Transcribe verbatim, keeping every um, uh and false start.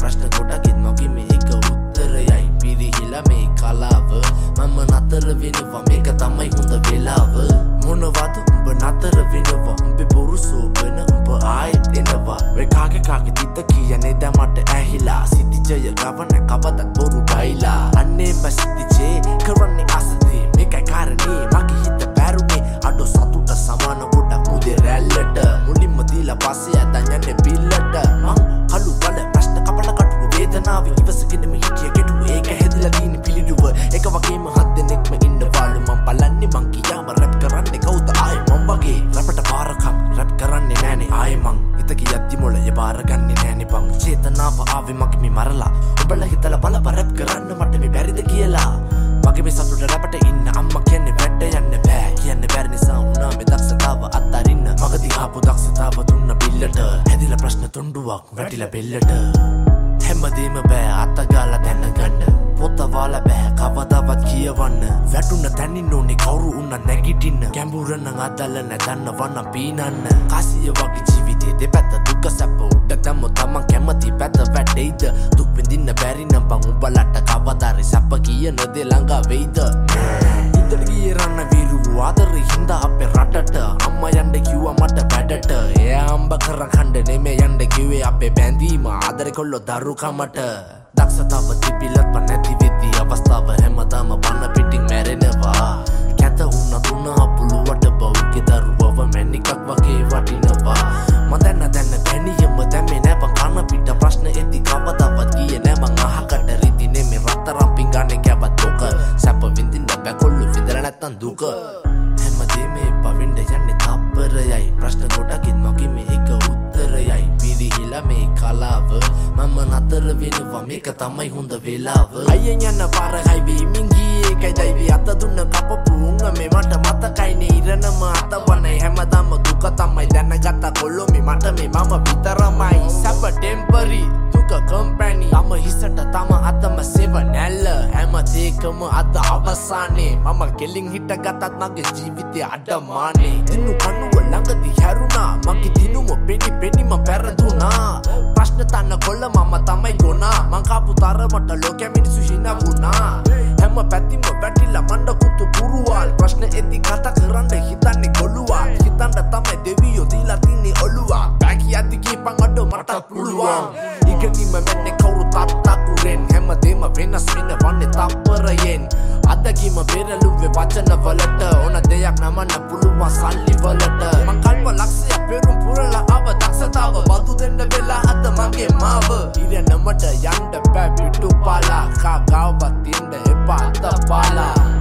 ප්‍රශ්න ගොඩකින් මගේ මේක උත්තරයයි පිරිහිලා මේ කලාව මම නතර වෙනවා මේක තමයි හොඳ වෙලාව මොනවද උඹ නතර වෙනවා උඹේ බොරු සෝබන උඹ ආයෙත් එනවා වේ කාගේ කාගේ තිත කියන්නේ දැන් මට ඇහිලා සිටිජය ගවන කවදත් බොරු බයිලා අන්නේ මස්තිජේ කරන්නේ අසදී මේකයි කාරණේ මගේ හිත පැරුනේ අඩෝ සතුට සමාන ගොඩක් මුදේ රැල්ලට මුලින්ම දීලා පස්සේ ඇදන් යන්නේ බිල්ලට මං කළු බල ප්‍රශ්න කපල කටු වේදනාව ඉවසගෙන මේ හිටිය ගැටු ඒක හැදිලා තියෙන පිළිරුව එක වගේම හත් දෙනෙක්ම ඉන්නවලු මං බලන්නේ මං කියාම රැප් කරන්නේ කවුද ආයේ මං වගේ රැපට පාරකම් රැප් කරන්නේ නෑනේ ආයේ මං හිත කියද්දි මොළේ බාරගන්නේ නෑනේ බං චේතනාව ආවේ මගේ මේ මරලා ඔබලා හිතලා බල රැප් කරන්න මට මේ බැරිද කියලා මගේ මේ සතුට රැපට ඉන්න අම්මා කියන්නේ වැඩ යන්න බෑ කියන්නේ බැරි නිසා වුණා මේ දක්ෂතාව අත්තරින්න මගදී ආපු දක්ෂතාව දුන්න බිල්ලට හැදිලා ප්‍රශ්න තුණ්ඩුවක් වැටිලා බෙල්ලට හැමදේම බෑ අතගාලා දැනගන්න පොත වාලා බෑ කවදාවත් කියවන්න වැටුන තැනින් ඕනේ කවුරු උන්න නැගිටින්න ගැඹුර නම් අදල නැදන්නවන්න පීනන්න කාසිය වගේ ජීවිතේ දෙපැත්ත දුක සැප උඩ තම තමන් කැමති පැත්ත වැටෙයිද දුක් විඳින්න බැරි නම් බං උඹලට කවදාරි සැප කියන දේ ළඟ වෙයිද ඉදට ගියේ රන්න විරු ආදරේ හින්දා අපේ රටට අම්මා යන්න කිව්වා මට වැඩට එයා අම්බ කර කණ්ඩ නෙමෙයි යන්න කිව්වේ අපේ බැඳීම ආදරේ කොල්ලෝ දරුකමට දක්ෂතාව තිබිලත් නැති වෙද්දී අවස්ථාව හැමදාම බන පිටින් මැරෙනවා කැත වුණ තුන අපුලුවට බවුගේ දරුවව මැනිකක් වගේ වටිනවා මම දැන්න දැන්න බැනියම දැම්මේ නෑ බං කන පිට ප්‍රශ්න එද්දි කවදාවත් ගියේ නෑ මං අහකට රිදිනේ මේ රත්තරන් පිංගානේ කැවත් දුක සැප විඳින්න බෑ කොල්ලු විඳලා නැත්තම් දුක හැමදේම පවින්ඩ යන්නේ තප්පරයයි ප්‍රශ්න ගොඩකින් මගේ මේක උත්තරයයි පිරිහිලා මේ කලාව මම නතර වෙනවා මේක තමයි හොඳ වෙලාව අයියෙන් යන පාර හයිවේ මින් ගියේ එකයි දයිවි අත දුන්න කපපු උංග මේ මට මතකයිනේ ඉරණම අතවනේ හැමදාම දුක තමයි දැනගත්ත කොල්ලෝ මේ මට මේ මම විතරමයි සබ ටෙම්පරි දුක කම්පැනි තම හිසට තම අතම සෙව නැල්ල හැම දෙයකම අද අවසානේ මම කෙලින් හිටගතත් මගේ ජීවිතේ අඩමානේ දිනු කනුව ළඟදී හැරුණා මගේ දිනුම පෙනි පෙනිම පැරදුනා ප්‍රශ්න තන්න කොල්ල මම තමයි ගොනා මං කාපු තරමට ලෝකෙ මිනිස්සු හිනා වුණා හැම පැතිම වැටිලා මණ්ඩ කුතු කුරුවල් ප්‍රශ්න එද්දි කතා කරන්න හිතන්නේ කොළුවා හිතන්න තමයි දෙවියෝ දීලා තින්නේ ඔළුවා බැකි යද්දි කීපන් අඩ මට පුළුවන් ඉගෙනීම මෙන්නේ කවුරු තාත්තකුරෙන් හැමදේම වෙනස් වෙනවන්නේ තප්පරයෙන් අදගීම බෙරළුවේ වචන වලට ඕන දෙයක් නමන්න පුළුවන් සල්ලි වලට මං කල්ප ලක්ෂයක් පෙරුම් පුරලා ආව දක්ෂතාව වදු දෙන්න වෙලා අද මගේ මාව ඉරණමට යන්න බෑ පිටු පාලා කා ගාව තින්න එපා අත පාලා